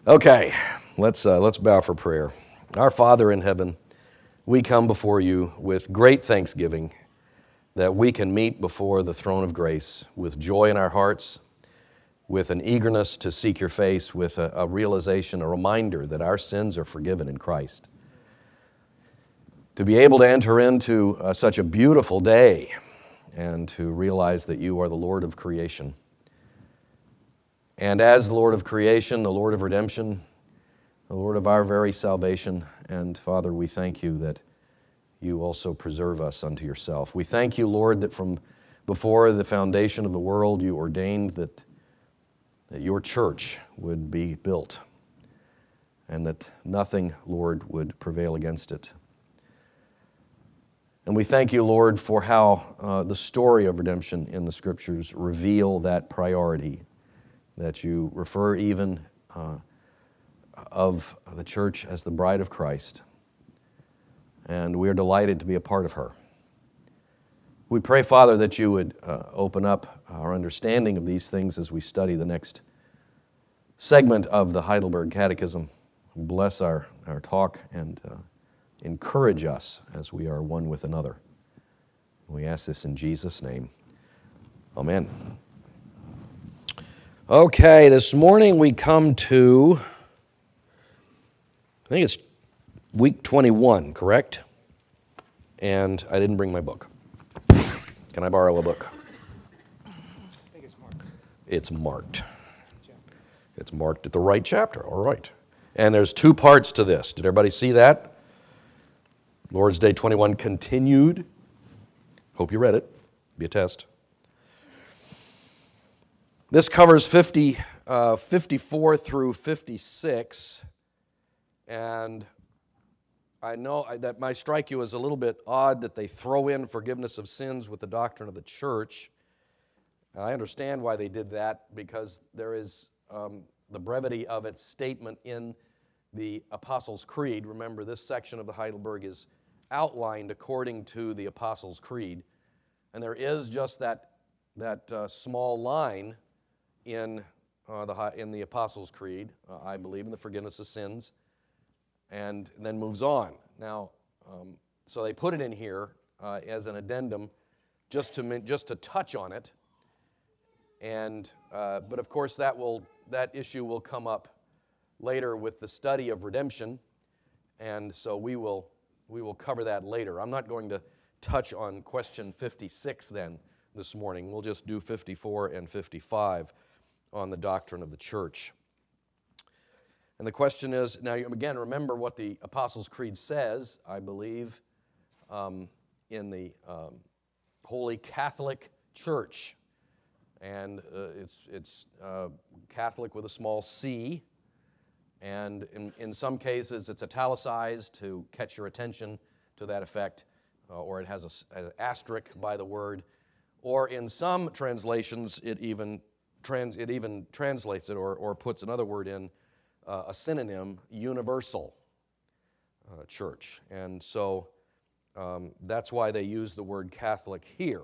Okay, let's bow for prayer. Our Father in heaven, we come before you with great thanksgiving that we can meet before the throne of grace with joy in our hearts, with an eagerness to seek your face, with a realization, a reminder that our sins are forgiven in Christ. To be able to enter into such a beautiful day and to realize that you are the Lord of creation. And as the Lord of creation, the Lord of redemption, the Lord of our very salvation, and Father, we thank you that you also preserve us unto yourself. We thank you, Lord, that from before the foundation of the world you ordained that your church would be built and that nothing, Lord, would prevail against it. And we thank you, Lord, for how the story of redemption in the Scriptures reveal that priority, that you refer even of the church as the bride of Christ. And we are delighted to be a part of her. We pray, Father, that you would open up our understanding of these things as we study the next segment of the Heidelberg Catechism. Bless our talk and encourage us as we are one with another. We ask this in Jesus' name. Amen. Okay, this morning we come to, I think it's week 21, correct? And I didn't bring my book. Can I borrow a book? I think it's marked. It's marked. It's marked at the right chapter, all right. And there's two parts to this. Did everybody see that? Lord's Day 21 continued. Hope you read it. Be a test. This covers 54 through 56, and I know that might strike you as a little bit odd that they throw in forgiveness of sins with the doctrine of the church. I understand why they did that, because there is the brevity of its statement in the Apostles' Creed. Remember, this section of the Heidelberg is outlined according to the Apostles' Creed, and there is just that small line in the Apostles' Creed, I believe in the forgiveness of sins, and then moves on. Now, so they put it in here as an addendum, just to touch on it, and but of course that issue will come up later with the study of redemption, and so we will cover that later. I'm not going to touch on question 56 then this morning. We'll just do 54 and 55 on the doctrine of the church. And the question is, now again, remember what the Apostles' Creed says, I believe, in the Holy Catholic Church. And it's Catholic with a small c, and in some cases it's italicized to catch your attention to that effect, or it has an asterisk by the word, or in some translations it even translates it or puts another word in, a synonym, universal church. And so that's why they use the word Catholic here.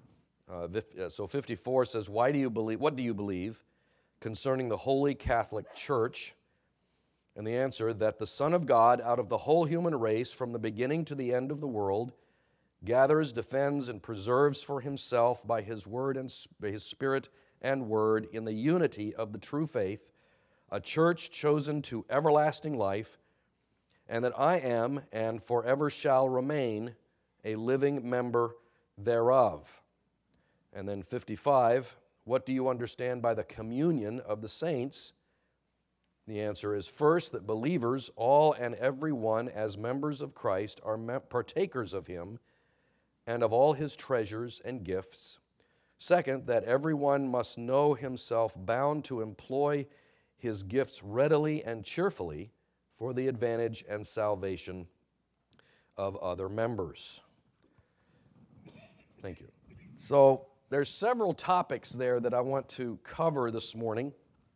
So 54 says, what do you believe concerning the Holy Catholic Church? And the answer, that the Son of God, out of the whole human race, from the beginning to the end of the world, gathers, defends, and preserves for himself by his word and by his Spirit and word in the unity of the true faith, a church chosen to everlasting life, and that I am and forever shall remain a living member thereof. And then 55, what do you understand by the communion of the saints? The answer is, first, that believers, all and every one, as members of Christ, are partakers of him and of all his treasures and gifts. Second, that everyone must know himself bound to employ his gifts readily and cheerfully for the advantage and salvation of other members. Thank you. So there's several topics there that I want to cover this morning.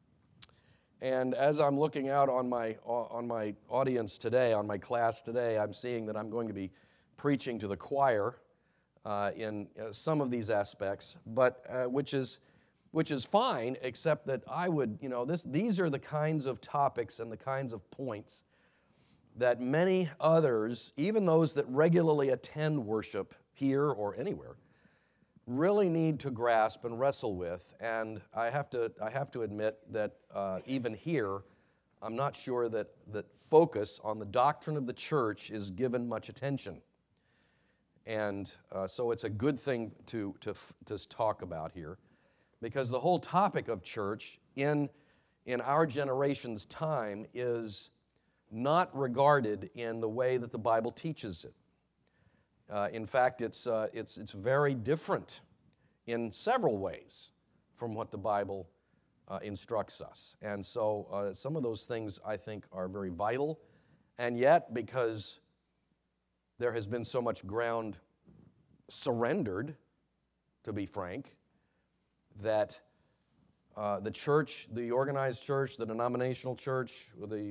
And as I'm looking out on my audience today, on my class today, I'm seeing that I'm going to be preaching to the choir in some of these aspects, but which is which is fine, except that I would, these are the kinds of topics and the kinds of points that many others, even those that regularly attend worship here or anywhere, really need to grasp and wrestle with. And I have to admit that even here, I'm not sure that focus on the doctrine of the church is given much attention. And so it's a good thing to talk about here, because the whole topic of church in our generation's time is not regarded in the way that the Bible teaches it. In fact, it's very different in several ways from what the Bible instructs us. And so some of those things, I think, are very vital. And yet, because there has been so much ground surrendered, to be frank, that the church, the organized church, the denominational church,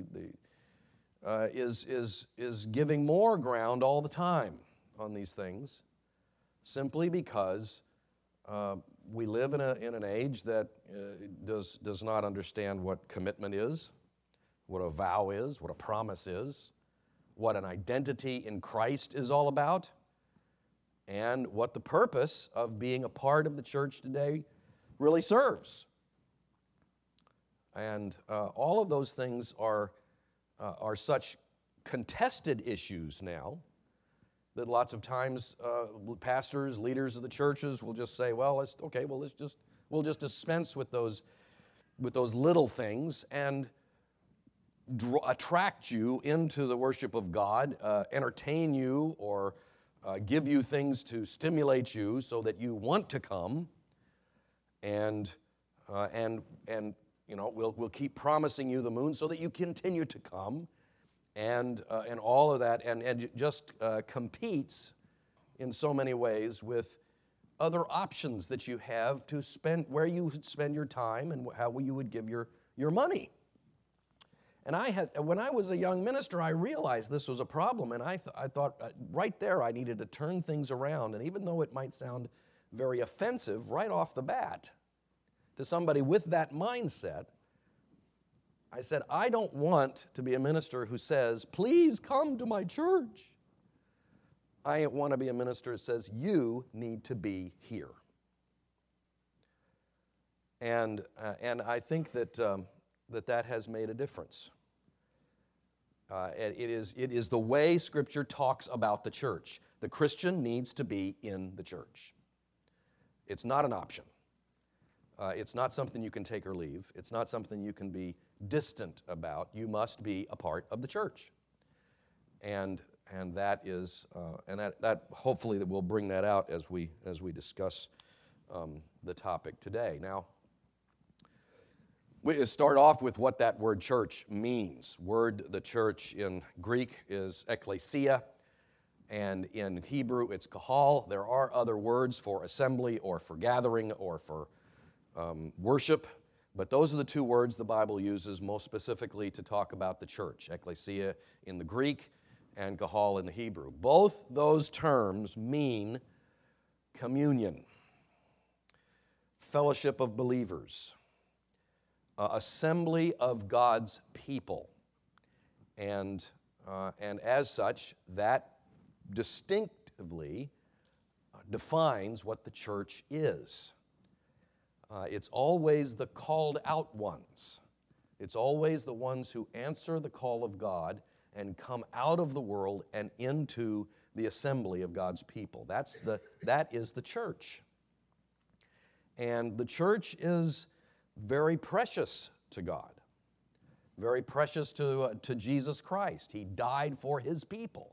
is giving more ground all the time on these things, simply because we live in an age that does not understand what commitment is, what a vow is, what a promise is, what an identity in Christ is all about, and what the purpose of being a part of the church today really serves. And all of those things are such contested issues now that lots of times pastors, leaders of the churches will just say, "Well, we'll just dispense with those little things and attract you into the worship of God, entertain you, or give you things to stimulate you so that you want to come, and we'll keep promising you the moon so that you continue to come." And all of that, and it just competes in so many ways with other options that you have to spend, where you would spend your time and how you would give your money. And when I was a young minister, I realized this was a problem, and I thought right there I needed to turn things around. And even though it might sound very offensive right off the bat to somebody with that mindset, I said, I don't want to be a minister who says, "Please come to my church." I want to be a minister who says, "You need to be here." And I think that that has made a difference. It is the way Scripture talks about the church. The Christian needs to be in the church. It's not an option. It's not something you can take or leave. It's not something you can be distant about. You must be a part of the church. And that is, that hopefully that we'll bring that out as we discuss the topic today. Now, we start off with what that word church means. The church in Greek is ekklesia, and in Hebrew it's kahal. There are other words for assembly or for gathering or for worship, but those are the two words the Bible uses most specifically to talk about the church: ekklesia in the Greek and kahal in the Hebrew. Both those terms mean communion, fellowship of believers, assembly of God's people, and as such, that distinctively defines what the church is. It's always the called out ones. It's always the ones who answer the call of God and come out of the world and into the assembly of God's people. That is the church. And the church is very precious to God, very precious to Jesus Christ. He died for His people.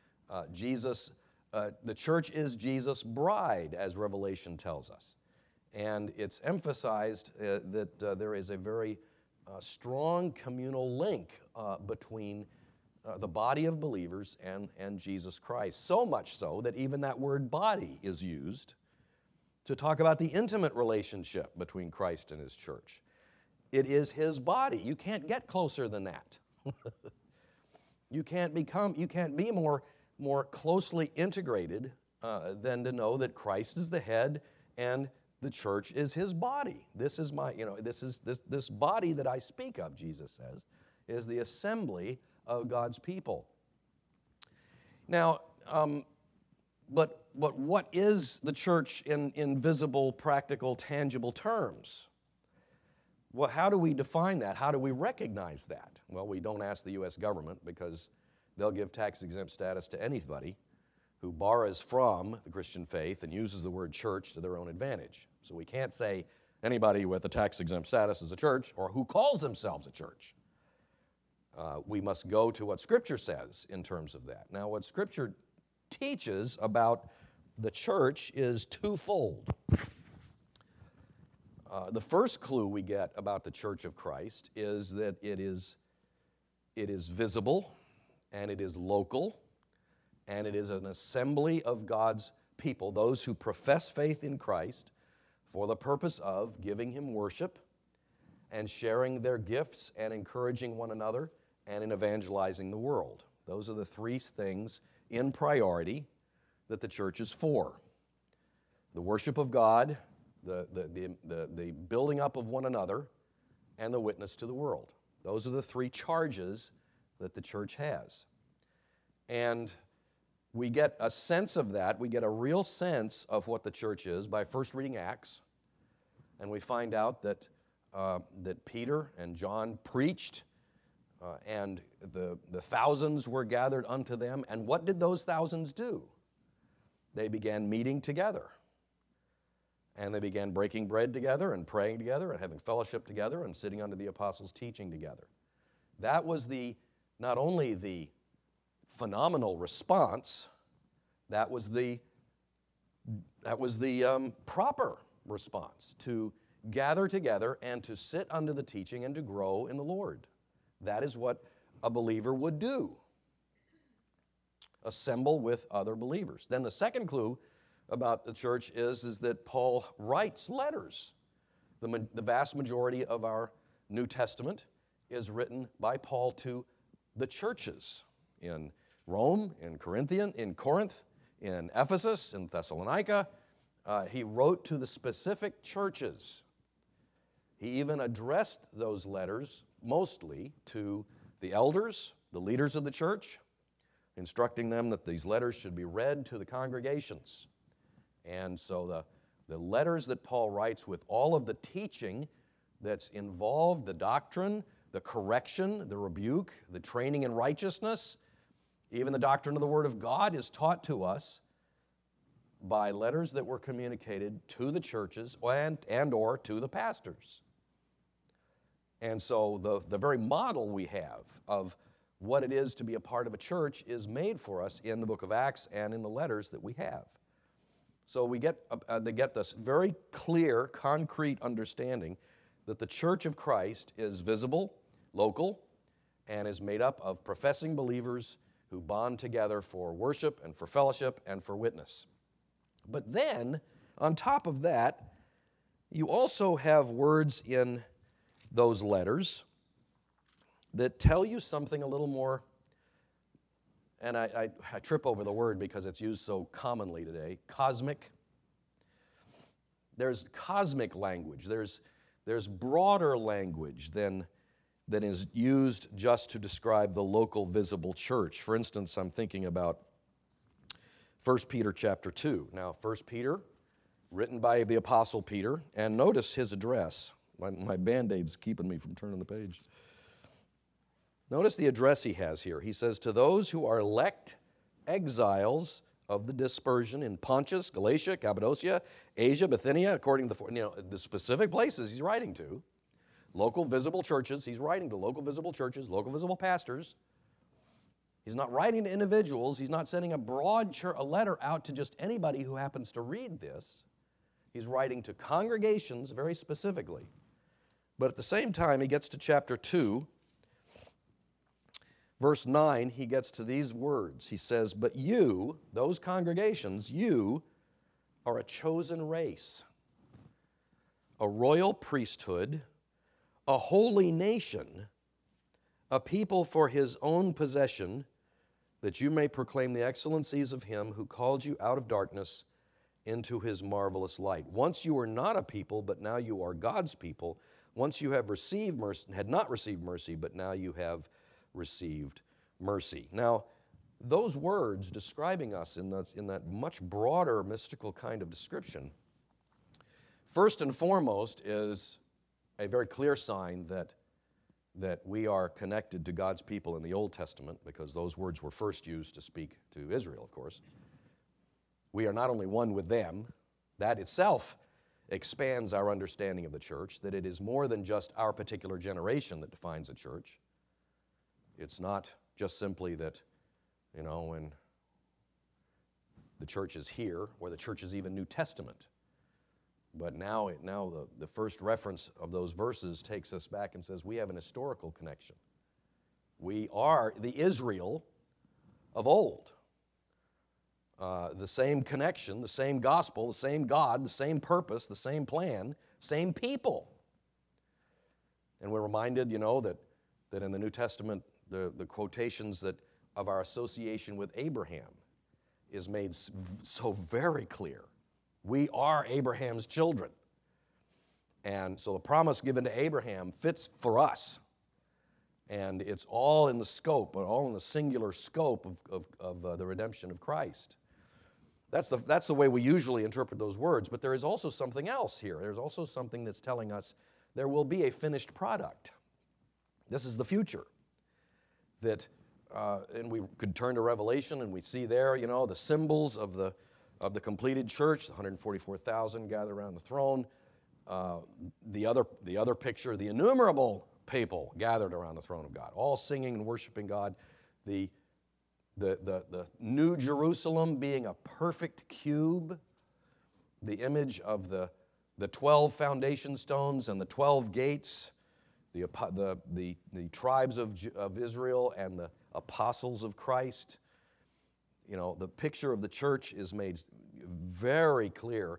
The church is Jesus' bride, as Revelation tells us. And it's emphasized that there is a very strong communal link between the body of believers and Jesus Christ. So much so that even that word body is used to talk about the intimate relationship between Christ and His church. It is His body. You can't get closer than that. You can't be more closely integrated than to know that Christ is the head and the church is his body. This is my, this body that I speak of, Jesus says, is the assembly of God's people. Now, but what is the church in visible, practical, tangible terms? Well, how do we define that? How do we recognize that? Well, we don't ask the U.S. government because they'll give tax-exempt status to anybody who borrows from the Christian faith and uses the word church to their own advantage. So we can't say anybody with a tax-exempt status is a church or who calls themselves a church. We must go to what Scripture says in terms of that. Now, what Scripture teaches about the church is twofold. The first clue we get about the Church of Christ is that it is visible, and it is local, and it is an assembly of God's people, those who profess faith in Christ for the purpose of giving Him worship and sharing their gifts and encouraging one another and in evangelizing the world. Those are the three things in priority that the church is for. The worship of God, the building up of one another, and the witness to the world. Those are the three charges that the church has. And we get a sense of that, we get a real sense of what the church is by first reading Acts, and we find out that Peter and John preached, and the thousands were gathered unto them. And what did those thousands do? They began meeting together. And they began breaking bread together and praying together and having fellowship together and sitting under the apostles' teaching together. That was not only the phenomenal response, that was the proper response, to gather together and to sit under the teaching and to grow in the Lord. That is what a believer would do. Assemble with other believers. Then the second clue about the church is that Paul writes letters. The vast majority of our New Testament is written by Paul to the churches in Rome, in Corinth, in Ephesus, in Thessalonica. He wrote to the specific churches. He even addressed those letters mostly to the elders, the leaders of the church, instructing them that these letters should be read to the congregations. And so the letters that Paul writes with all of the teaching that's involved, the doctrine, the correction, the rebuke, the training in righteousness, even the doctrine of the Word of God is taught to us by letters that were communicated to the churches and or to the pastors. And so the very model we have of what it is to be a part of a church is made for us in the book of Acts and in the letters that we have. So we get this very clear, concrete understanding that the Church of Christ is visible, local, and is made up of professing believers who bond together for worship and for fellowship and for witness. But then, on top of that, you also have words in those letters that tell you something a little more, and I trip over the word because it's used so commonly today, cosmic. There's cosmic language. There's broader language than is used just to describe the local visible church. For instance, I'm thinking about 1 Peter chapter 2. Now, 1 Peter, written by the Apostle Peter, and notice his address. My Band-Aid's keeping me from turning the page. Notice the address he has here. He says, to those who are elect exiles of the dispersion in Pontus, Galatia, Cappadocia, Asia, Bithynia, according to the specific places he's writing to, local visible churches, he's writing to local visible churches, local visible pastors. He's not writing to individuals. He's not sending a letter out to just anybody who happens to read this. He's writing to congregations very specifically. But at the same time, he gets to chapter 2, verse 9, he gets to these words. He says, but you, those congregations, you are a chosen race, a royal priesthood, a holy nation, a people for his own possession, that you may proclaim the excellencies of him who called you out of darkness into his marvelous light. Once you were not a people, but now you are God's people. Once you have received mercy, had not received mercy, but now you have received mercy. Now, those words describing us in that much broader mystical kind of description, first and foremost is a very clear sign that we are connected to God's people in the Old Testament, because those words were first used to speak to Israel, of course. We are not only one with them, that itself expands our understanding of the church, that it is more than just our particular generation that defines a church. It's not just simply that, when the church is here, or the church is even New Testament. But now the first reference of those verses takes us back and says we have an historical connection. We are the Israel of old. The same connection, the same gospel, the same God, the same purpose, the same plan, same people. And we're reminded, that in the New Testament, the quotations of our association with Abraham is made so very clear. We are Abraham's children. And so the promise given to Abraham fits for us. And it's all in the scope, all in the singular scope of the redemption of Christ. That's the way we usually interpret those words, but there is also something else here. There's also something that's telling us there will be a finished product. This is the future. And we could turn to Revelation and we see there, the symbols of the completed church, the 144,000 gathered around the throne. The other picture, the innumerable people gathered around the throne of God, all singing and worshiping God. The New Jerusalem being a perfect cube, the image of the 12 foundation stones and the 12 gates, the tribes of Israel and the apostles of Christ. The picture of the church is made very clear.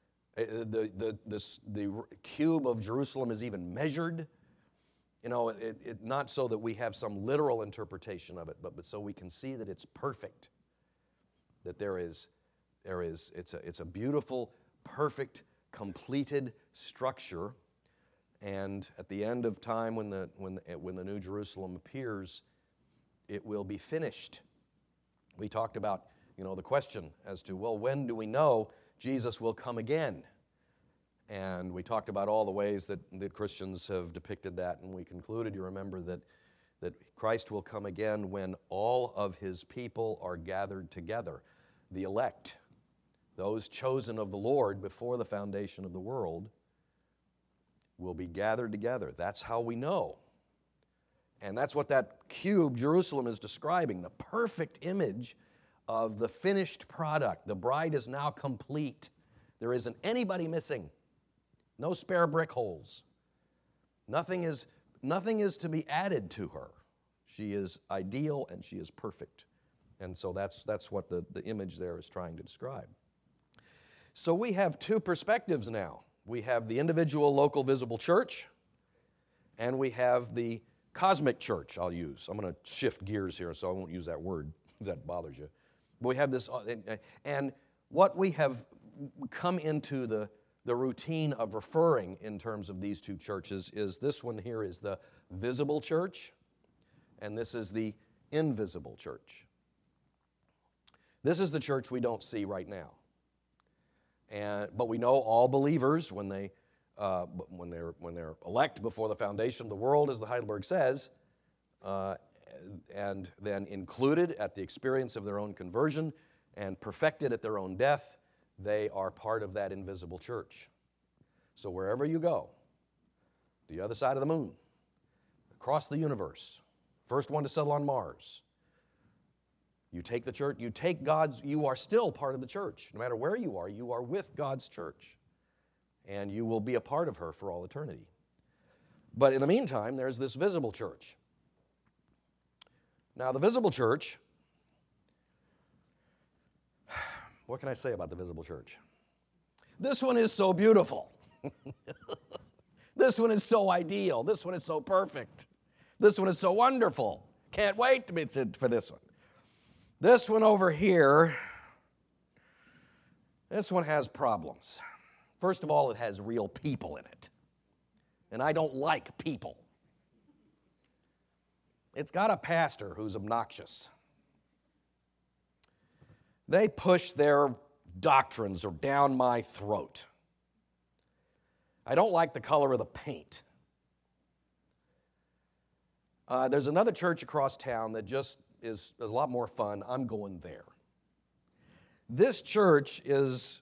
The cube of Jerusalem is even measured. Not so that we have some literal interpretation of it, but so we can see that it's perfect. That it's a beautiful, perfect, completed structure. And at the end of time, when the New Jerusalem appears, it will be finished. We talked about, the question as to, when do we know Jesus will come again? And we talked about all the ways that Christians have depicted that, and we concluded, you remember, that Christ will come again when all of his people are gathered together. The elect, those chosen of the Lord before the foundation of the world, will be gathered together. That's how we know. And that's what that cube, Jerusalem, is describing, the perfect image of the finished product. The bride is now complete. There isn't anybody missing. No spare brick holes. Nothing is to be added to her. She is ideal and she is perfect. And so that's what the image there is trying to describe. So we have two perspectives now. We have the individual local visible church, and we have the cosmic church, I'm going to shift gears here, so I won't use that word if that bothers you. But we have this, and what we have come into the routine of referring in terms of these two churches is this one here is the visible church, and this is the invisible church. This is the church we don't see right now. But we know all believers, when they're elect before the foundation of the world, as the Heidelberg says, and then included at the experience of their own conversion and perfected at their own death, they are part of that invisible church. So wherever you go, the other side of the moon, across the universe, first one to settle on Mars, you take the church, you are still part of the church. No matter where you are with God's church. And you will be a part of her for all eternity. But in the meantime, there's this visible church. Now, the visible church, what can I say about the visible church? This one is so beautiful. This one is so ideal. This one is so perfect. This one is so wonderful. Can't wait for this one. This one over here This one has problems. First of all, it has real people in it. And I don't like people. It's got a pastor who's obnoxious. They push their doctrines are down my throat. I don't like the color of the paint. There's another church across town that just is a lot more fun. I'm going there. This church it's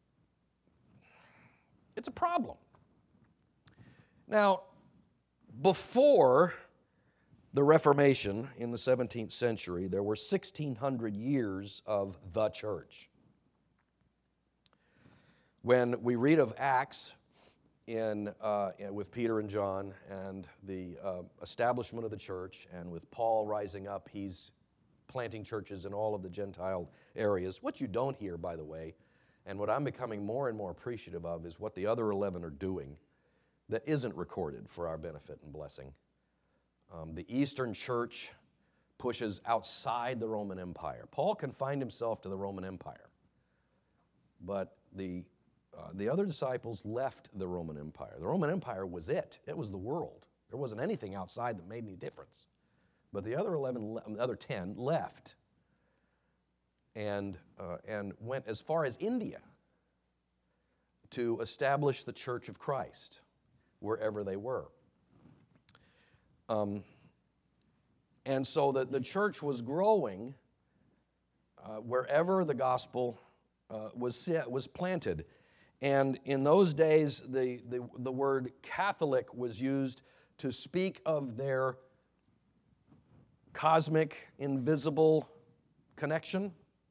a problem. Now, before the Reformation in the 17th century, there were 1,600 years of the church. When we read of Acts with Peter and John and the establishment of the church, and with Paul rising up, he's planting churches in all of the Gentile areas. What you don't hear, by the way, and what I'm becoming more and more appreciative of, is what the other 11 are doing that isn't recorded for our benefit and blessing. The Eastern Church pushes outside the Roman Empire. Paul confined himself to the Roman Empire, but the other disciples left the Roman Empire. The Roman Empire was it. It was the world. There wasn't anything outside that made any difference. But the other 10 left and went as far as India to establish the Church of Christ wherever they were. And so the church was growing wherever the gospel was planted. And in those days, the word Catholic was used to speak of their cosmic, invisible connection.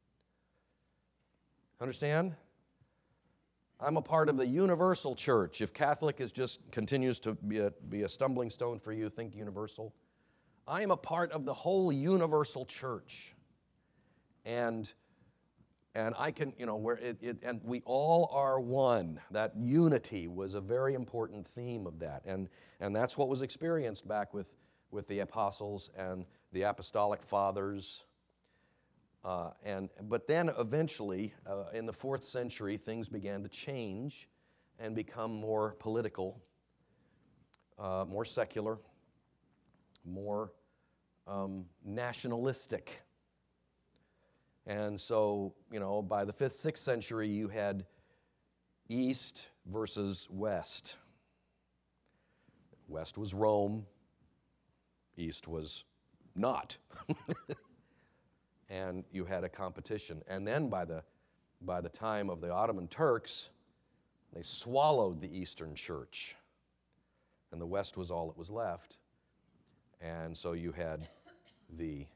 Understand? I'm a part of the universal church. If Catholic continues to be a stumbling stone for you, think universal. I am a part of the whole universal church. And I can, and we all are one. That unity was a very important theme of that. And that's what was experienced back with the apostles and the apostolic fathers. But then eventually, in the 4th century, things began to change and become more political, more secular, more nationalistic. And so, by the 5th, 6th century, you had East versus West. West was Rome. East was not. And you had a competition. And then by the time of the Ottoman Turks, they swallowed the Eastern Church. And the West was all that was left. And so you had the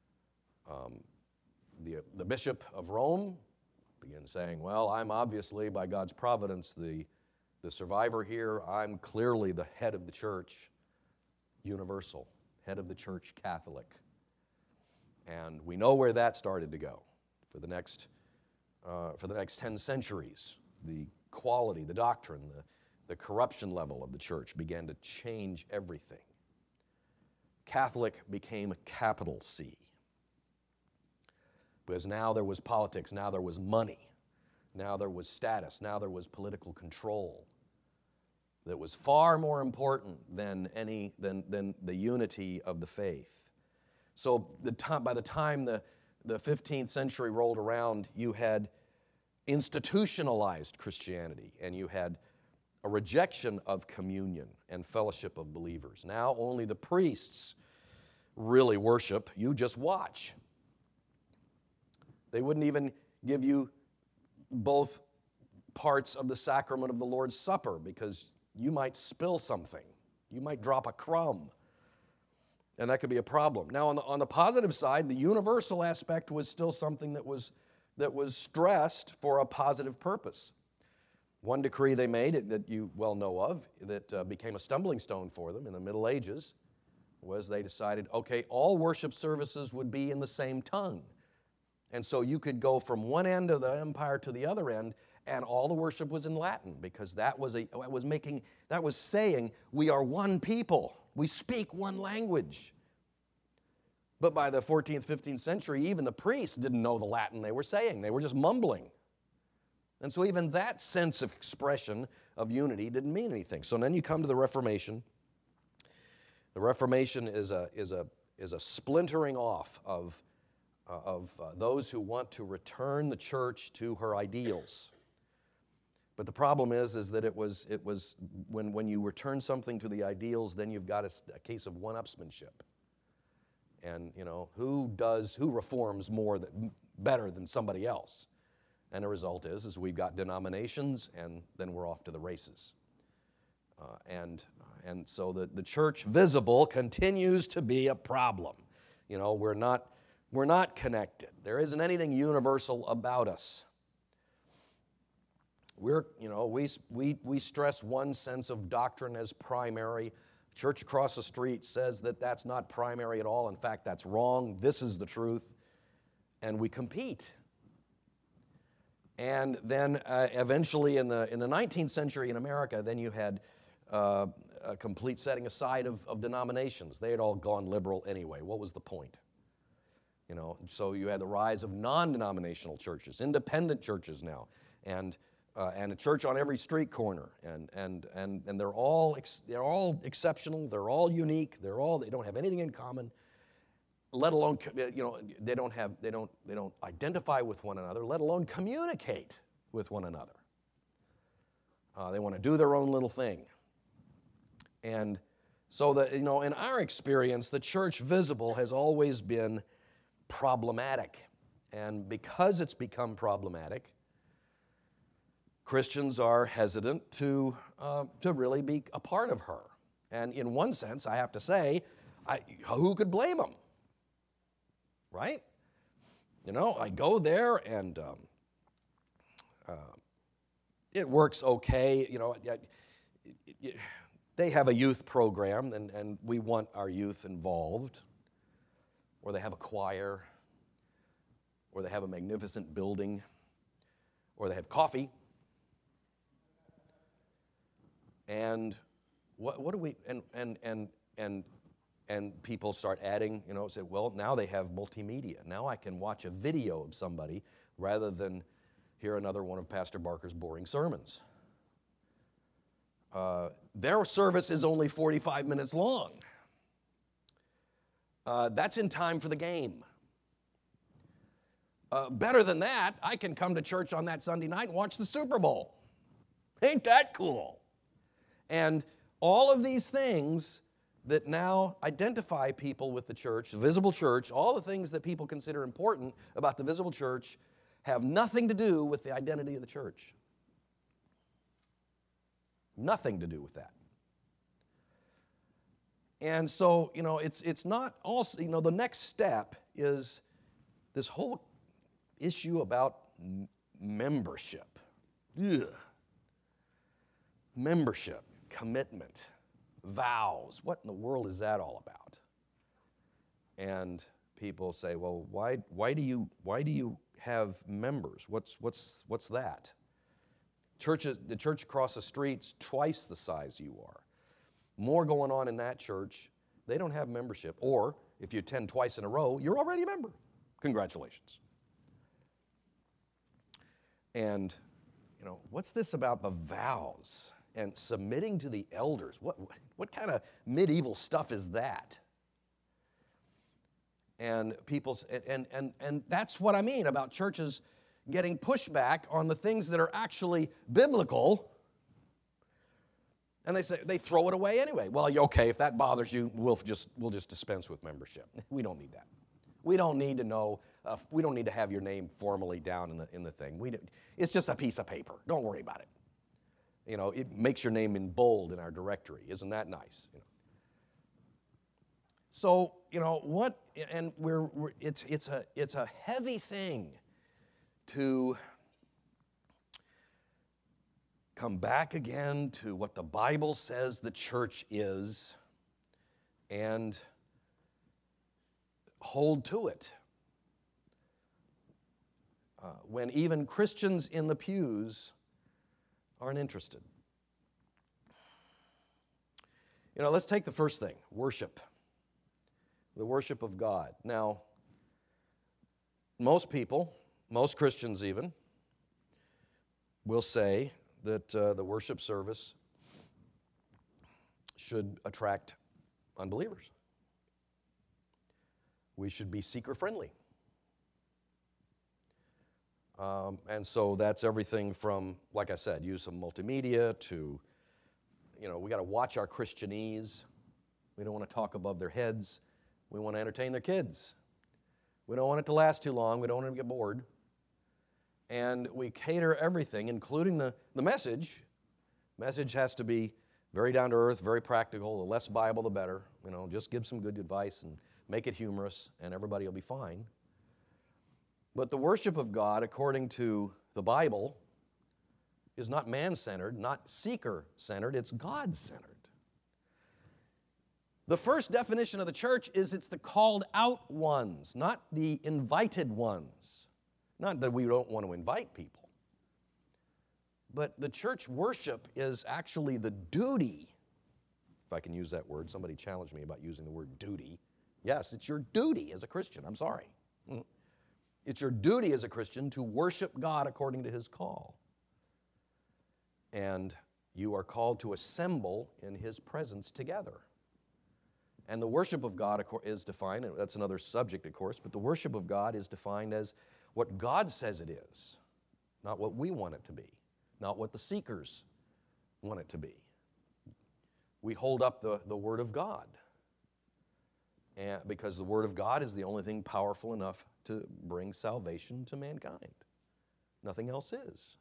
Bishop of Rome began saying, well, I'm obviously, by God's providence, the survivor here. I'm clearly the head of the church, universal, head of the church, Catholic. And we know where that started to go for the next 10 centuries. The quality, the doctrine, the corruption level of the church began to change everything. Catholic became a capital C. Because now there was politics, now there was money, now there was status, now there was political control that was far more important than the unity of the faith. So by the time the 15th century rolled around, you had institutionalized Christianity, and you had a rejection of communion and fellowship of believers. Now only the priests really worship. You just watch. They wouldn't even give you both parts of the sacrament of the Lord's Supper because you might spill something. You might drop a crumb, and that could be a problem. Now, on the positive side, the universal aspect was still something that was stressed for a positive purpose. One decree they made that you well know of that became a stumbling stone for them in the Middle Ages was they decided, okay, all worship services would be in the same tongue. And so you could go from one end of the empire to the other end, and all the worship was in Latin, because that was saying we are one people. We speak one language. But by the 14th, 15th century, even the priests didn't know the Latin they were saying. They were just mumbling. And so even that sense of expression of unity didn't mean anything. So then you come to the Reformation. The Reformation is a splintering off of those who want to return the church to her ideals. But the problem is that it was when you return something to the ideals, then you've got a case of one-upsmanship. And who reforms better than somebody else? And the result is we've got denominations, and then we're off to the races. And so the church visible continues to be a problem. We're not connected. There isn't anything universal about us. We stress one sense of doctrine as primary. Church across the street says that that's not primary at all. In fact, that's wrong. This is the truth. And we compete. And then eventually in the 19th century in America, then you had a complete setting aside of denominations. They had all gone liberal anyway. What was the point? So you had the rise of non-denominational churches, independent churches now, and a church on every street corner, and they're all exceptional. They're all unique. They don't have anything in common. Let alone, they don't identify with one another, let alone communicate with one another. They want to do their own little thing. And so in our experience, the church visible has always been problematic. And because it's become problematic, Christians are hesitant to really be a part of her. And in one sense, I have to say, who could blame them? Right? I go there and it works okay. They have a youth program and we want our youth involved. Or they have a choir. Or they have a magnificent building. Or they have coffee. And what do we, and people start adding, say, well, now they have multimedia. Now I can watch a video of somebody rather than hear another one of Pastor Barker's boring sermons. Their service is only 45 minutes long. That's in time for the game. Better than that, I can come to church on that Sunday night and watch the Super Bowl. Ain't that cool? And all of these things that now identify people with the church, the visible church, all the things that people consider important about the visible church have nothing to do with the identity of the church. Nothing to do with that. And so, it's not also, the next step is this whole issue about membership. Ugh. Membership, commitment, vows. What in the world is that all about? And people say, well, why do you have members? What's that? The church across the street's twice the size you are. More going on in that church. They don't have membership. Or if you attend twice in a row, you're already a member. Congratulations. And what's this about the vows and submitting to the elders? What kind of medieval stuff is that? And people, and that's what I mean about churches getting pushback on the things that are actually biblical. And they throw it away anyway. Well, okay, if that bothers you, we'll just dispense with membership. We don't need that. We don't need to know. We don't need to have your name formally down in the thing. It's just a piece of paper. Don't worry about it. It makes your name in bold in our directory. Isn't that nice? So what? And it's a heavy thing to come back again to what the Bible says the church is and hold to it. When even Christians in the pews aren't interested. Let's take the first thing, worship. The worship of God. Now, most people, most Christians even, will say that the worship service should attract unbelievers. We should be seeker-friendly. And so that's everything from, like I said, use of multimedia to, we got to watch our Christianese. We don't want to talk above their heads. We want to entertain their kids. We don't want it to last too long. We don't want them to get bored. And we cater everything, including the message. Message has to be very down to earth, very practical. The less Bible, the better. Just give some good advice and make it humorous, and everybody will be fine. But the worship of God, according to the Bible, is not man-centered, not seeker-centered, it's God-centered. The first definition of the church is it's the called out ones, not the invited ones. Not that we don't want to invite people. But the church worship is actually the duty, if I can use that word. Somebody challenged me about using the word duty. Yes, it's your duty as a Christian. I'm sorry. It's your duty as a Christian to worship God according to His call. And you are called to assemble in His presence together. And the worship of God is defined, and that's another subject, of course, but the worship of God is defined as what God says it is, not what we want it to be, not what the seekers want it to be. We hold up the Word of God, and because the Word of God is the only thing powerful enough to bring salvation to mankind. Nothing else is.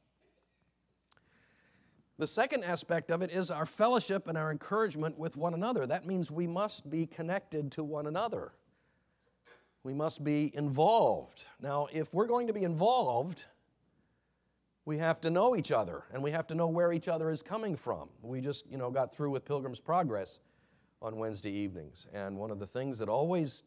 The second aspect of it is our fellowship and our encouragement with one another. That means we must be connected to one another. We must be involved. Now, if we're going to be involved, we have to know each other, and we have to know where each other is coming from. We just, got through with Pilgrim's Progress on Wednesday evenings, and one of the things that always,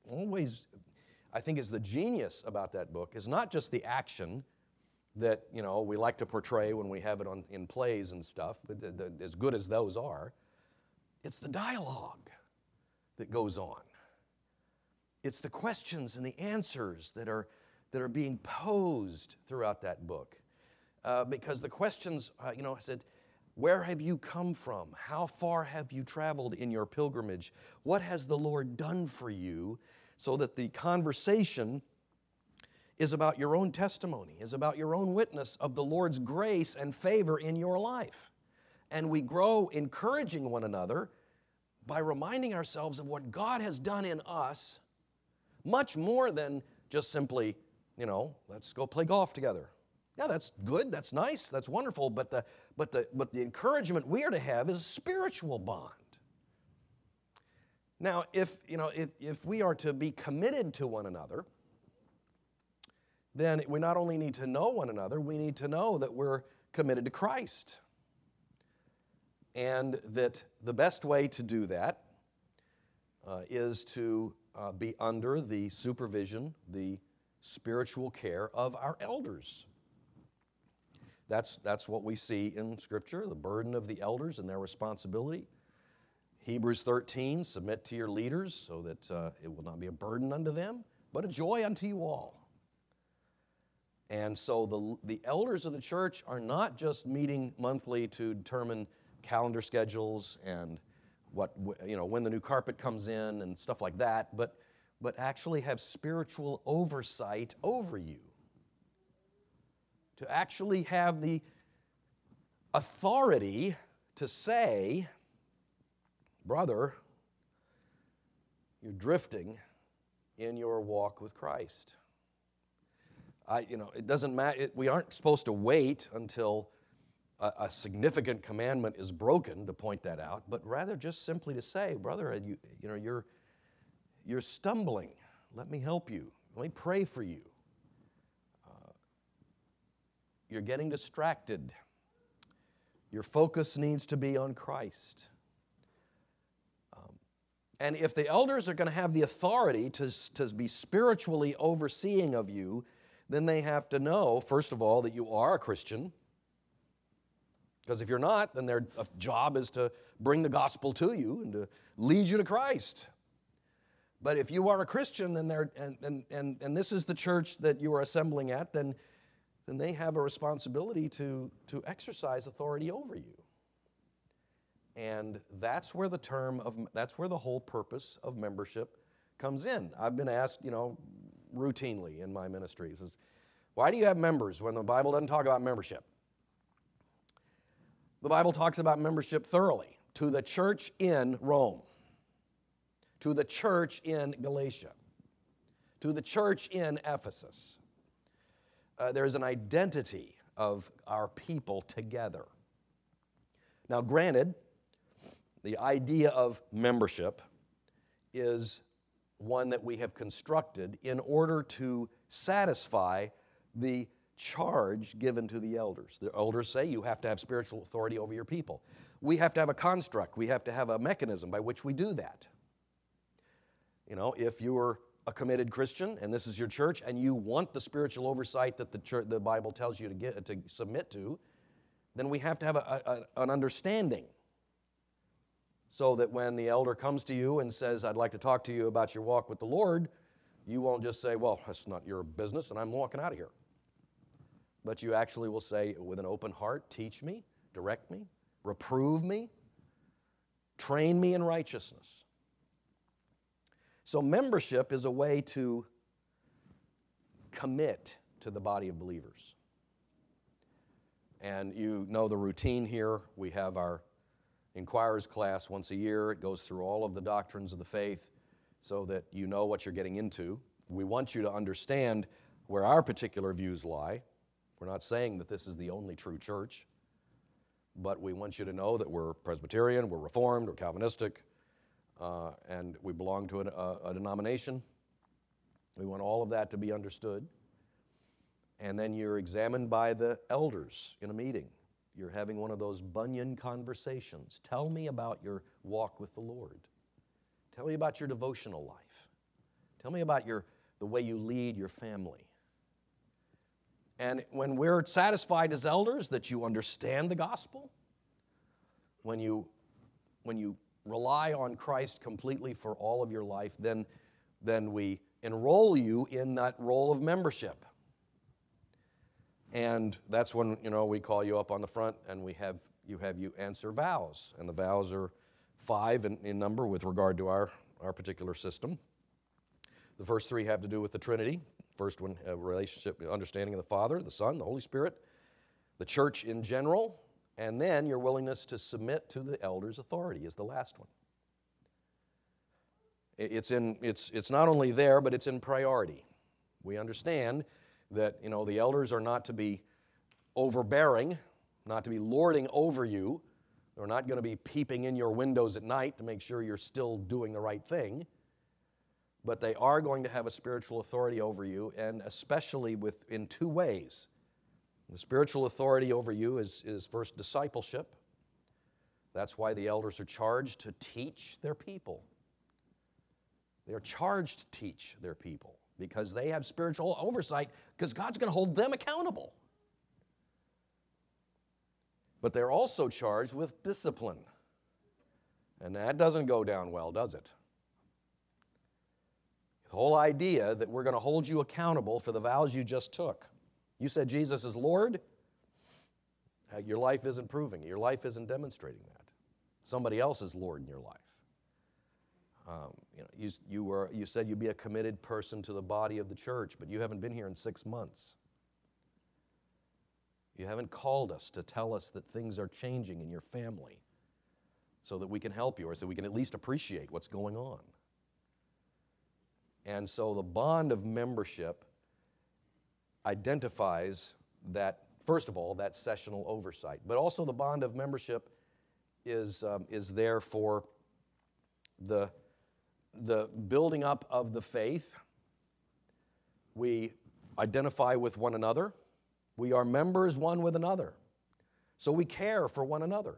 I think is the genius about that book is not just the action that, we like to portray when we have it in plays and stuff, but as good as those are, it's the dialogue that goes on. It's the questions and the answers that are being posed throughout that book. Because the questions, I said, where have you come from? How far have you traveled in your pilgrimage? What has the Lord done for you? So that the conversation is about your own testimony, is about your own witness of the Lord's grace and favor in your life. And we grow encouraging one another by reminding ourselves of what God has done in us, much more than just simply, let's go play golf together. Yeah, that's good, that's nice, that's wonderful, but the encouragement we are to have is a spiritual bond. Now, if we are to be committed to one another, then we not only need to know one another, we need to know that we're committed to Christ. And that the best way to do that is to be under the supervision, the spiritual care of our elders. That's what we see in Scripture, the burden of the elders and their responsibility. Hebrews 13, submit to your leaders so that it will not be a burden unto them, but a joy unto you all. And so the elders of the church are not just meeting monthly to determine calendar schedules and when the new carpet comes in and stuff like that, but actually have spiritual oversight over you. To actually have the authority to say, brother, you're drifting in your walk with Christ. It doesn't matter. We aren't supposed to wait until a significant commandment is broken to point that out, but rather just simply to say, brother, you're stumbling. Let me help you. Let me pray for you. You're getting distracted. Your focus needs to be on Christ. And if the elders are going to have the authority to be spiritually overseeing of you, then they have to know, first of all, that you are a Christian. Because if you're not, then their job is to bring the gospel to you and to lead you to Christ. But if you are a Christian and this is the church that you are assembling at, then then they have a responsibility to exercise authority over you. And that's where that's where the whole purpose of membership comes in. I've been asked, routinely in my ministry, says, why do you have members when the Bible doesn't talk about membership? The Bible talks about membership thoroughly. To the church in Rome, to the church in Galatia, to the church in Ephesus. There's an identity of our people together. Now, granted, the idea of membership is one that we have constructed in order to satisfy the charge given to the elders. The elders say you have to have spiritual authority over your people. We have to have a construct. We have to have a mechanism by which we do that. If you're a committed Christian and this is your church and you want the spiritual oversight that the Bible tells you to submit to, then we have to have an understanding so that when the elder comes to you and says, I'd like to talk to you about your walk with the Lord, you won't just say, well, that's not your business and I'm walking out of here. But you actually will say with an open heart, teach me, direct me, reprove me, train me in righteousness. So membership is a way to commit to the body of believers. And you know the routine here. We have our Inquirers class once a year. It goes through all of the doctrines of the faith so that you know what you're getting into. We want you to understand where our particular views lie. We're not saying that this is the only true church, but we want you to know that we're Presbyterian, we're Reformed, we're Calvinistic, and we belong to a denomination. We want all of that to be understood. And then you're examined by the elders in a meeting. You're having one of those Bunyan conversations. Tell me about your walk with the Lord. Tell me about your devotional life. Tell me about the way you lead your family. And when we're satisfied as elders that you understand the gospel, when you rely on Christ completely for all of your life, then we enroll you in that role of membership. And that's when, we call you up on the front and we have you answer vows. And the vows are 5 in number with regard to our particular system. The first 3 have to do with the Trinity. First one, a relationship, understanding of the Father, the Son, the Holy Spirit, the church in general, and then your willingness to submit to the elders' authority is the last one. It's not only there, but it's in priority. We understand that the elders are not to be overbearing, not to be lording over you. They're not going to be peeping in your windows at night to make sure you're still doing the right thing. But they are going to have a spiritual authority over you, and especially in 2 ways. The spiritual authority over you is first discipleship. That's why the elders are charged to teach their people. They are charged to teach their people because they have spiritual oversight because God's going to hold them accountable. But they're also charged with discipline. And that doesn't go down well, does it? The whole idea that we're going to hold you accountable for the vows you just took. You said Jesus is Lord. Your life isn't proving it. Your life isn't demonstrating that. Somebody else is Lord in your life. You said you'd be a committed person to the body of the church, but you haven't been here in 6 months. You haven't called us to tell us that things are changing in your family so that we can help you or so we can at least appreciate what's going on. And so the bond of membership identifies that, first of all, that sessional oversight. But also the bond of membership is there for the building up of the faith. We identify with one another. We are members one with another. So we care for one another.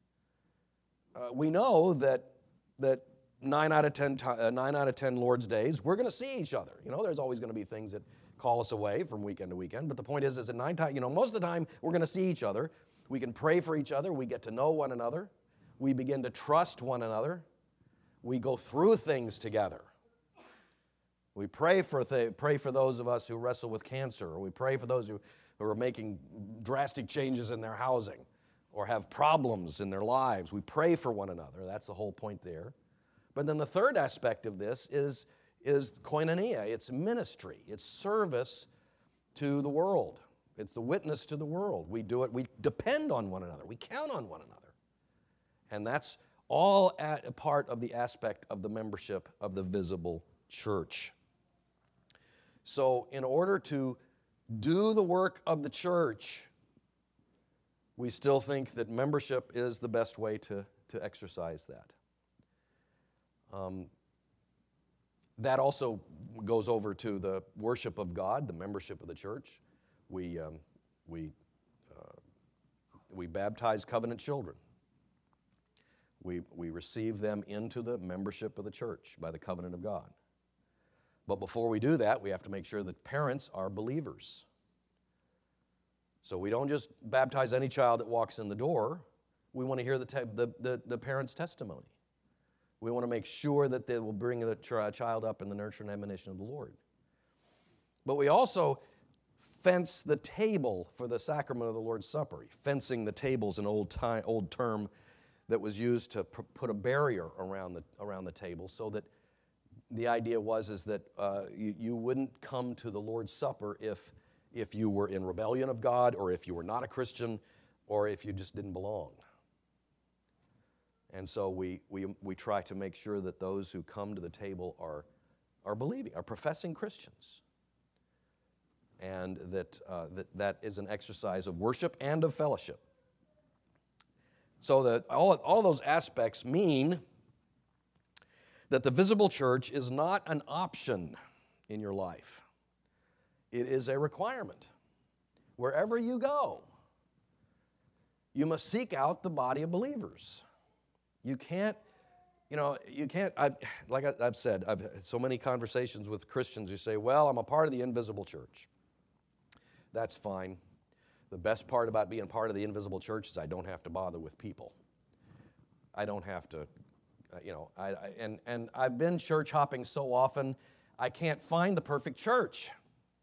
We know that 9 out of 10 Lord's days, we're going to see each other. There's always going to be things that call us away from weekend to weekend. But the point is that 9 times, most of the time, we're going to see each other. We can pray for each other. We get to know one another. We begin to trust one another. We go through things together. We pray for those of us who wrestle with cancer, or we pray for those who are making drastic changes in their housing or have problems in their lives. We pray for one another. That's the whole point there. But then the third aspect of this is koinonia. It's ministry. It's service to the world. It's the witness to the world. We do it. We depend on one another. We count on one another. And that's all a part of the aspect of the membership of the visible church. So in order to do the work of the church, we still think that membership is the best way to exercise that. That also goes over to the worship of God, the membership of the church. We baptize covenant children. We receive them into the membership of the church by the covenant of God. But before we do that, we have to make sure that parents are believers. So we don't just baptize any child that walks in the door. We want to hear the parent's testimony. We want to make sure that they will bring the child up in the nurture and admonition of the Lord. But we also fence the table for the sacrament of the Lord's Supper. Fencing the table is an old term that was used to put a barrier around the table, so that the idea is that you wouldn't come to the Lord's Supper if you were in rebellion of God, or if you were not a Christian, or if you just didn't belong. And so we try to make sure that those who come to the table are believing, are professing Christians, and that is an exercise of worship and of fellowship. So that all those aspects mean that the visible church is not an option in your life. It is a requirement. Wherever you go, you must seek out the body of believers. You can't, like I've said, I've had so many conversations with Christians who say, well, I'm a part of the invisible church. That's fine. The best part about being part of the invisible church is I don't have to bother with people. I don't have to, and I've been church hopping so often, I can't find the perfect church.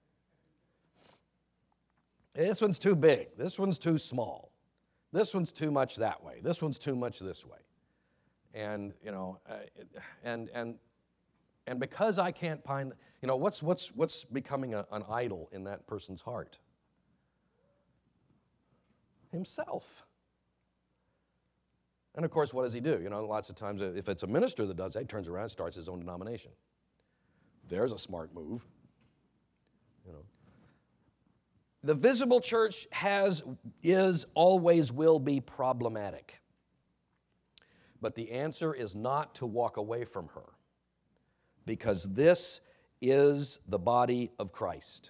This one's too big. This one's too small. This one's too much that way. This one's too much this way. And and because I can't find, what's becoming an idol in that person's heart? Himself. And of course, what does he do? Lots of times, if it's a minister that does that, he turns around and starts his own denomination. There's a smart move. The visible church always will be problematic. But the answer is not to walk away from her, because this is the body of Christ.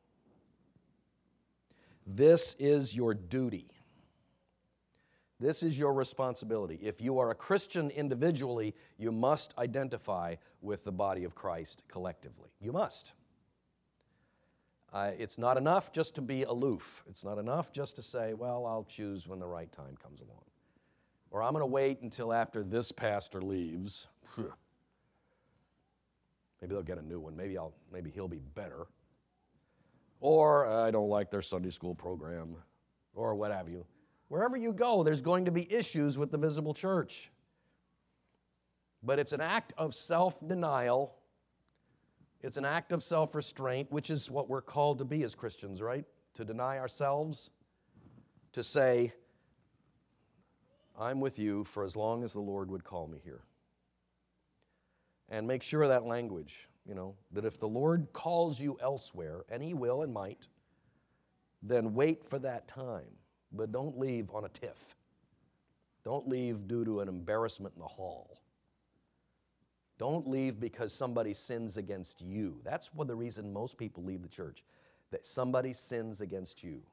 This is your duty. This is your responsibility. If you are a Christian individually, you must identify with the body of Christ collectively. You must. It's not enough just to be aloof. It's not enough just to say, well, I'll choose when the right time comes along. Or I'm going to wait until after this pastor leaves. Maybe they'll get a new one. Maybe he'll be better. Or I don't like their Sunday school program, or what have you. Wherever you go, there's going to be issues with the visible church. But it's an act of self-denial. It's an act of self-restraint, which is what we're called to be as Christians, right? To deny ourselves, to say, I'm with you for as long as the Lord would call me here. And make sure of that language, that if the Lord calls you elsewhere, and He will and might, then wait for that time. But don't leave on a tiff. Don't leave due to an embarrassment in the hall. Don't leave because somebody sins against you. That's the reason most people leave the church, that somebody sins against you.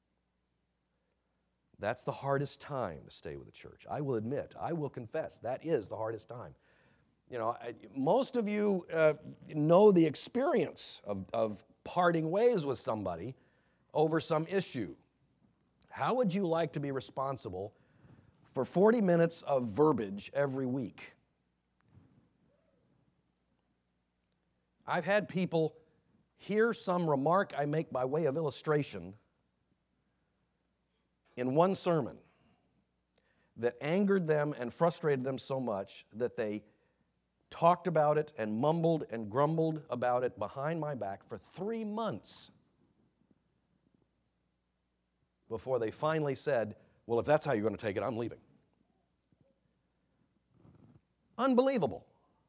That's the hardest time to stay with the church. I will admit, I will confess, that is the hardest time. Most of you know the experience of parting ways with somebody over some issue. How would you like to be responsible for 40 minutes of verbiage every week? I've had people hear some remark I make by way of illustration in one sermon that angered them and frustrated them so much that they talked about it and mumbled and grumbled about it behind my back for 3 months before they finally said, well, if that's how you're going to take it, I'm leaving. Unbelievable.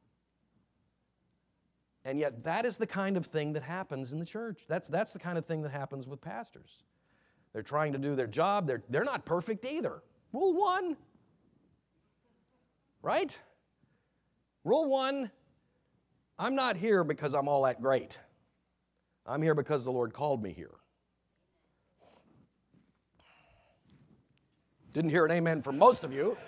And yet that is the kind of thing that happens in the church. That's the kind of thing that happens with pastors. They're trying to do their job. They're not perfect either. Rule 1. Right? Rule 1, I'm not here because I'm all that great. I'm here because the Lord called me here. Didn't hear an amen from most of you.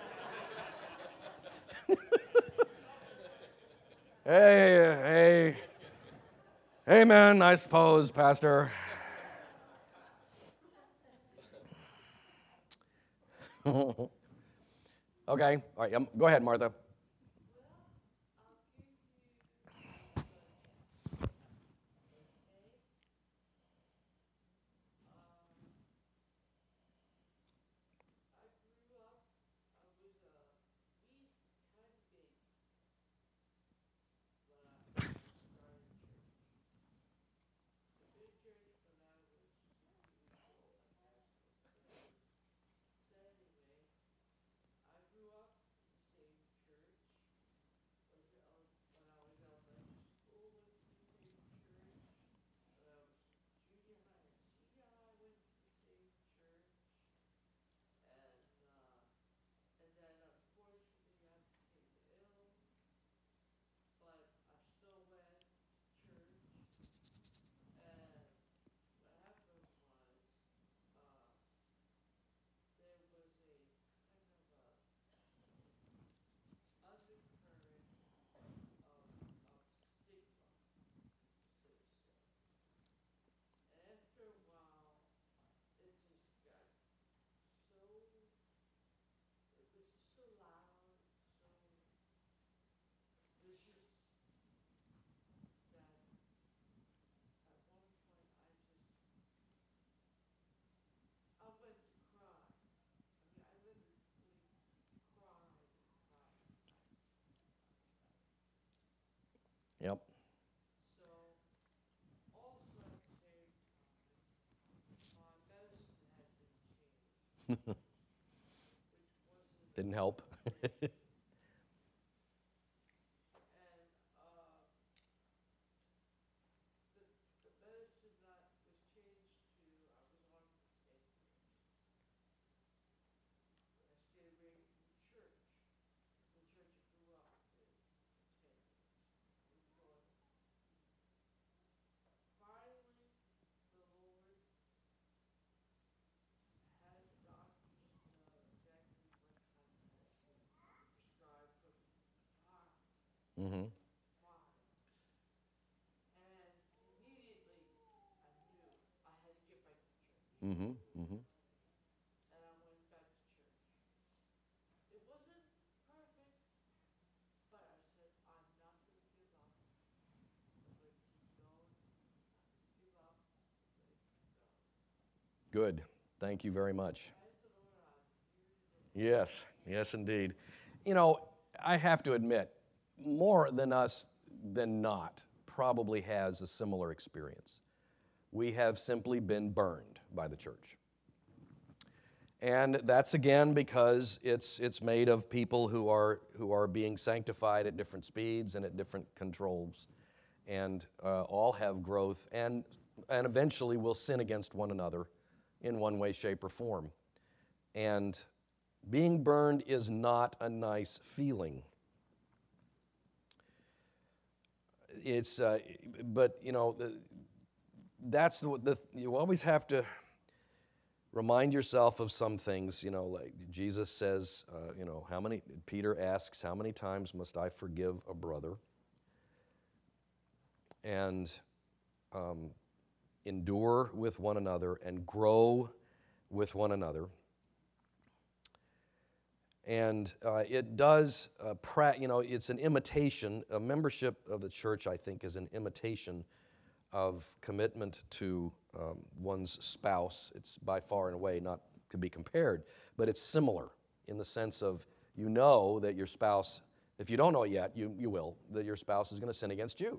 Hey, amen, I suppose, Pastor. Okay, all right, go ahead, Martha. Yep. Didn't help. Mm-hmm. Mm-hmm. Mm-hmm. Good. Thank you very much. Yes, indeed. You know, I have to admit, more than not probably has a similar experience. We have simply been burned by the church. And that's again because it's made of people who are being sanctified at different speeds and at different controls, and all have growth and eventually will sin against one another in one way, shape, or form. And being burned is not a nice feeling. It's but you know that's the you always have to remind yourself of some things, you know, like Jesus says, Peter asks, how many times must I forgive a brother? And endure with one another and grow with one another. And it does, it's an imitation. A membership of the church, I think, is an imitation of commitment to one's spouse. It's by far and away not could be compared, but it's similar in the sense of you know that your spouse, if you don't know it yet, you will, that your spouse is going to sin against you.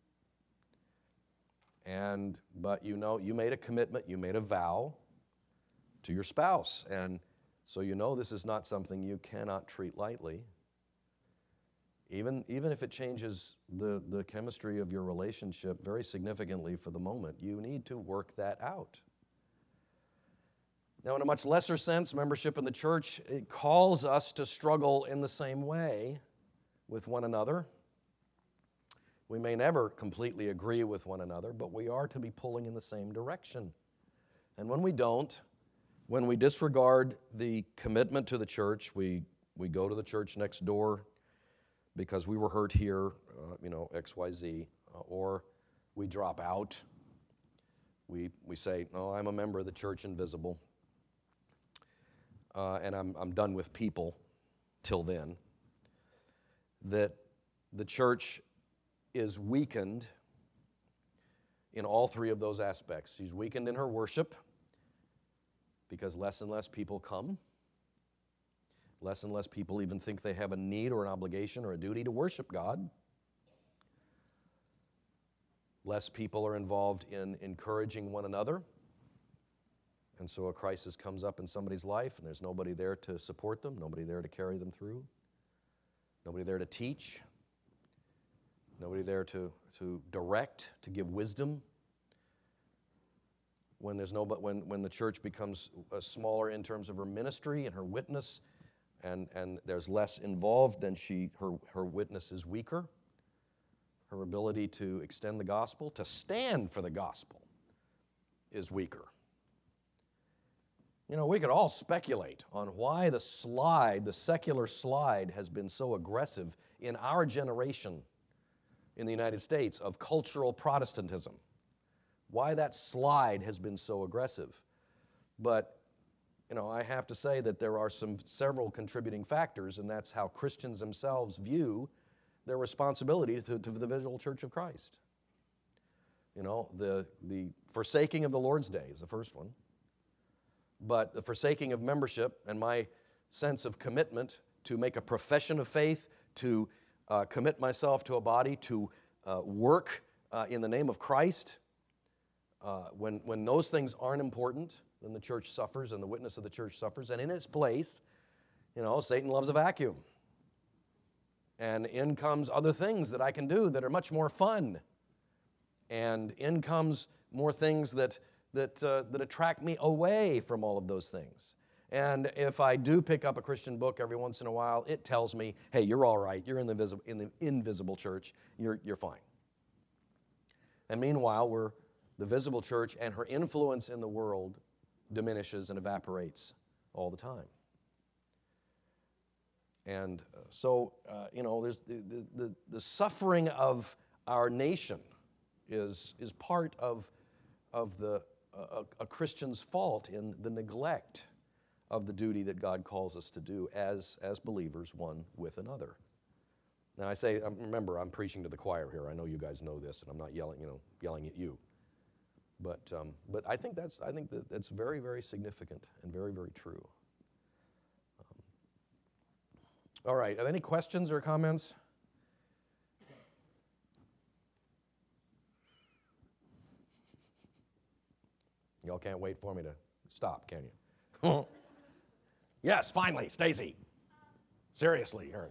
But you know, you made a commitment, you made a vow to your spouse, and so you know this is not something you cannot treat lightly. Even if it changes the chemistry of your relationship very significantly for the moment, you need to work that out. Now, in a much lesser sense, membership in the church, it calls us to struggle in the same way with one another. We may never completely agree with one another, but we are to be pulling in the same direction. And when we don't, when we disregard the commitment to the church, we go to the church next door because we were hurt here, XYZ, or we drop out. We say, no, I'm a member of the church invisible, and I'm done with people till then. That the church is weakened in all three of those aspects. She's weakened in her worship because less and less people come. Less and less people even think they have a need or an obligation or a duty to worship God. Less people are involved in encouraging one another. And so a crisis comes up in somebody's life and there's nobody there to support them, nobody there to carry them through, nobody there to teach, nobody there to direct, to give wisdom. When the church becomes smaller in terms of her ministry and her witness, and there's less involved, then her witness is weaker. Her ability to extend the gospel, to stand for the gospel, is weaker. We could all speculate on why the secular slide has been so aggressive in our generation in the United States of cultural Protestantism. Why that slide has been so aggressive. But I have to say that there are several contributing factors, and that's how Christians themselves view their responsibility to the visible church of Christ. The forsaking of the Lord's Day is the first one. But the forsaking of membership and my sense of commitment to make a profession of faith, to commit myself to a body, to work in the name of Christ, when those things aren't important, then the church suffers and the witness of the church suffers. And in its place, Satan loves a vacuum. And in comes other things that I can do that are much more fun. And in comes more things that attract me away from all of those things. And if I do pick up a Christian book every once in a while, it tells me, hey, you're all right. You're in the invisible church. You're fine. And meanwhile, the visible church and her influence in the world diminishes and evaporates all the time. And so, there's the suffering of our nation is part of a Christian's fault in the neglect of the duty that God calls us to do as believers, one with another. Now, remember, I'm preaching to the choir here. I know you guys know this, and I'm not yelling at you. But I think that's very, very significant and very, very true. All right, are there any questions or comments? Y'all can't wait for me to stop, can you? Yes, finally, Stacy. Seriously, Aaron.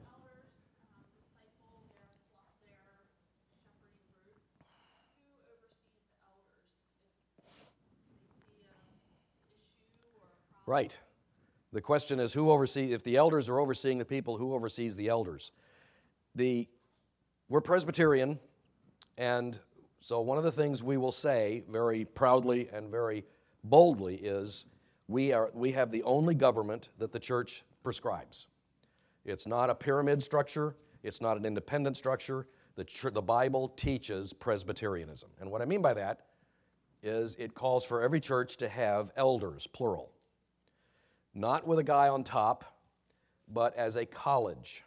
Right. The question is if the elders are overseeing the people, who oversees the elders? We're Presbyterian, and so one of the things we will say very proudly and very boldly is we have the only government that the church prescribes. It's not a pyramid structure. It's not an independent structure. The Bible teaches Presbyterianism. And what I mean by that is it calls for every church to have elders, plural. Not with a guy on top, but as a college.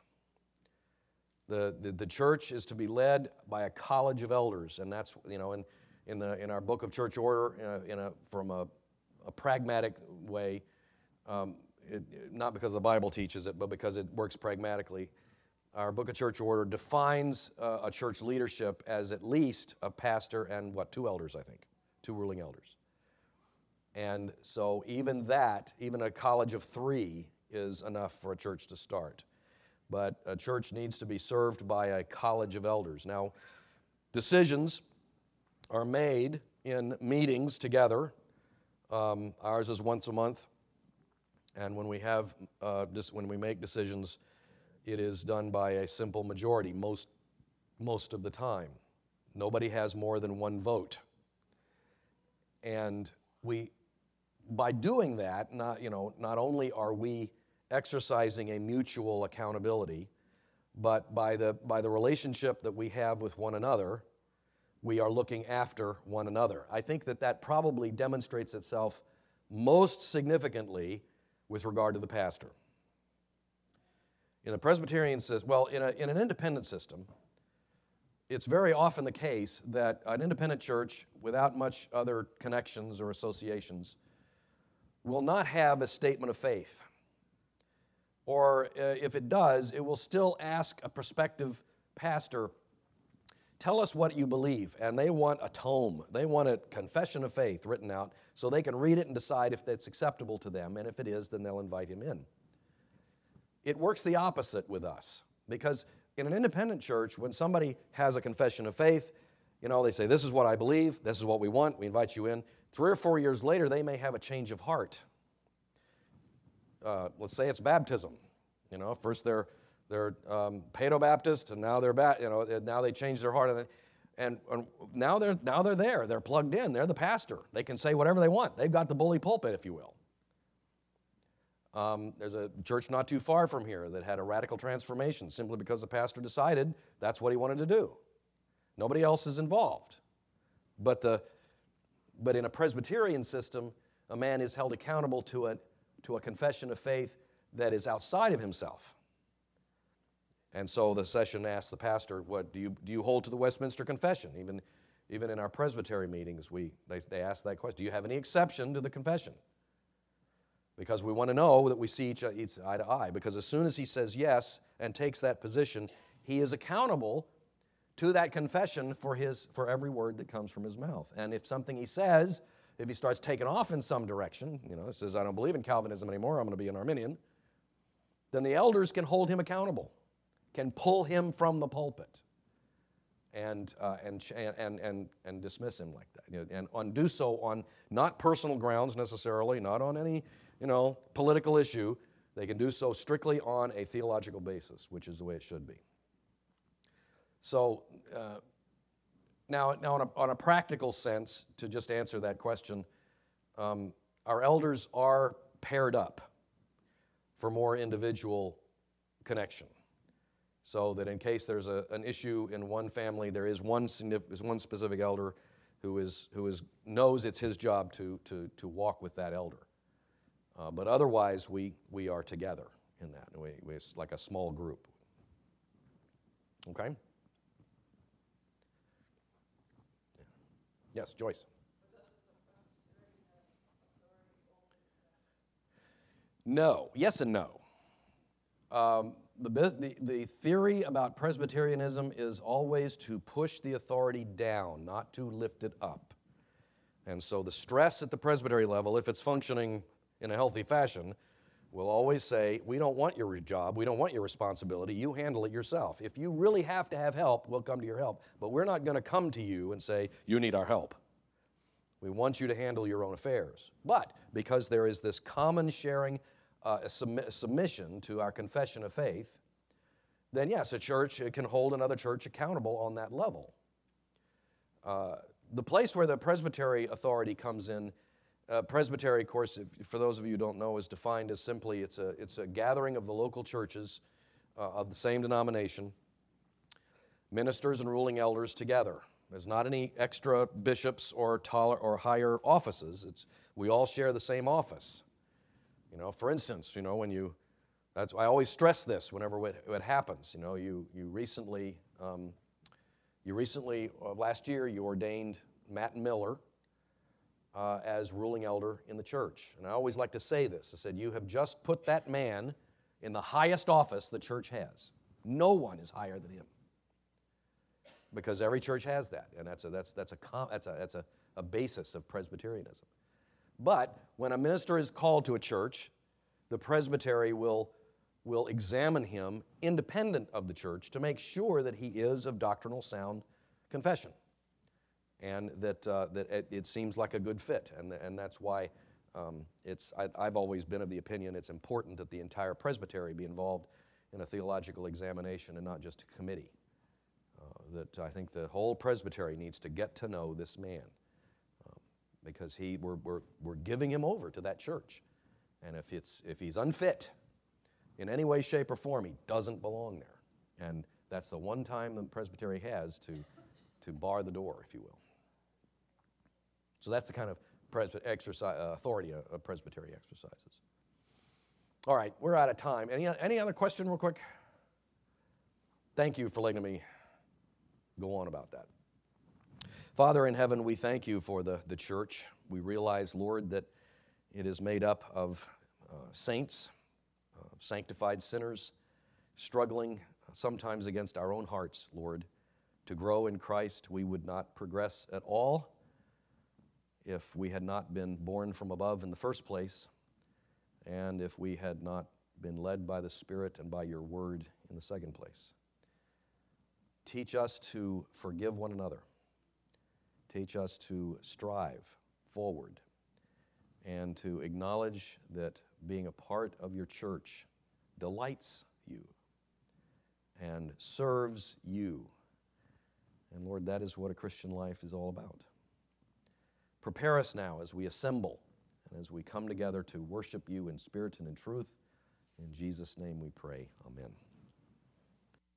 The church is to be led by a college of elders, and that's in our book of church order, from a pragmatic way, not because the Bible teaches it, but because it works pragmatically. Our Book of Church Order defines a church leadership as at least a pastor and, two elders, I think, 2 ruling elders. And so even a college of 3 is enough for a church to start. But a church needs to be served by a college of elders. Now, decisions are made in meetings together. Ours is once a month. And when we make decisions, it is done by a simple majority most of the time. Nobody has more than 1 vote. And by doing that, not only are we exercising a mutual accountability, but by the relationship that we have with one another, we are looking after one another. I think that probably demonstrates itself most significantly with regard to the pastor. In a Presbyterian system, in an independent system, it's very often the case that an independent church without much other connections or associations will not have a statement of faith. Or if it does, it will still ask a prospective pastor, tell us what you believe. And they want a tome. They want a confession of faith written out so they can read it and decide if that's acceptable to them. And if it is, then they'll invite him in. It works the opposite with us. Because in an independent church, when somebody has a confession of faith, they say, this is what I believe, this is what we want, we invite you in. 3 or 4 years later, they may have a change of heart. Let's say it's baptism. First they're Paedo-Baptist, and now they're now they change their heart, and now they're there. They're plugged in. They're the pastor. They can say whatever they want. They've got the bully pulpit, if you will. There's a church not too far from here that had a radical transformation simply because the pastor decided that's what he wanted to do. Nobody else is involved. But in a Presbyterian system, a man is held accountable to a confession of faith that is outside of himself. And so the session asks the pastor, "What do you hold to the Westminster Confession?" Even in our presbytery meetings, they ask that question. Do you have any exception to the confession? Because we want to know that we see each eye to eye. Because as soon as he says yes and takes that position, he is accountable to that confession for every word that comes from his mouth. And if something he says, if he starts taking off in some direction, says, I don't believe in Calvinism anymore, I'm going to be an Arminian, then the elders can hold him accountable, can pull him from the pulpit and dismiss him like that. And do so on not personal grounds necessarily, not on any political issue. They can do so strictly on a theological basis, which is the way it should be. So now on a practical sense, to just answer that question, our elders are paired up for more individual connection, so that in case there's an issue in one family, there is one specific elder who knows it's his job to walk with that elder. But otherwise, we are together in that. It's like a small group. Okay? Yes, Joyce. No. Yes and no. The theory about Presbyterianism is always to push the authority down, not to lift it up. And so the stress at the presbytery level, if it's functioning in a healthy fashion, will always say, we don't want your job, we don't want your responsibility, you handle it yourself. If you really have to have help, we'll come to your help. But we're not going to come to you and say, you need our help. We want you to handle your own affairs. But because there is this common sharing, submission to our confession of faith, then yes, a church can hold another church accountable on that level. The place where the presbytery authority comes in, presbytery, of course, for those of you who don't know, is defined as simply it's a gathering of the local churches of the same denomination, ministers and ruling elders together. There's not any extra bishops or higher offices. We all share the same office. For instance, I always stress this whenever it happens. You recently last year you ordained Matt Miller as ruling elder in the church. And I always like to say this. I said, you have just put that man in the highest office the church has. No one is higher than him. Because every church has that, and that's a basis of Presbyterianism. But when a minister is called to a church, the presbytery will examine him independent of the church to make sure that he is of doctrinal sound confession, and that it seems like a good fit, and that's why I've always been of the opinion it's important that the entire presbytery be involved in a theological examination and not just a committee. That I think the whole presbytery needs to get to know this man, because we're giving him over to that church, and if he's unfit in any way, shape, or form, he doesn't belong there, and that's the one time the presbytery has to bar the door, if you will. So that's the kind of authority a presbytery exercises. All right, we're out of time. Any other question, real quick? Thank you for letting me go on about that. Father in heaven, we thank you for the church. We realize, Lord, that it is made up of saints, sanctified sinners, struggling sometimes against our own hearts, Lord. To grow in Christ, we would not progress at all if we had not been born from above in the first place, and if we had not been led by the Spirit and by your word in the second place. Teach us to forgive one another. Teach us to strive forward and to acknowledge that being a part of your church delights you and serves you. And Lord, that is what a Christian life is all about. Prepare us now as we assemble and as we come together to worship you in spirit and in truth. In Jesus' name we pray. Amen.